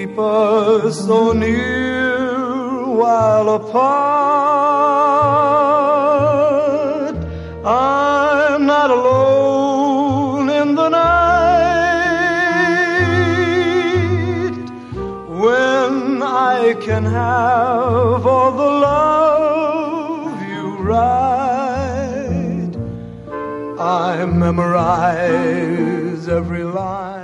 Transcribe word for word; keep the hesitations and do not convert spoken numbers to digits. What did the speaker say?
keep us so near while apart. I'm not alone in the night when I can have all the love you write. I memorize every line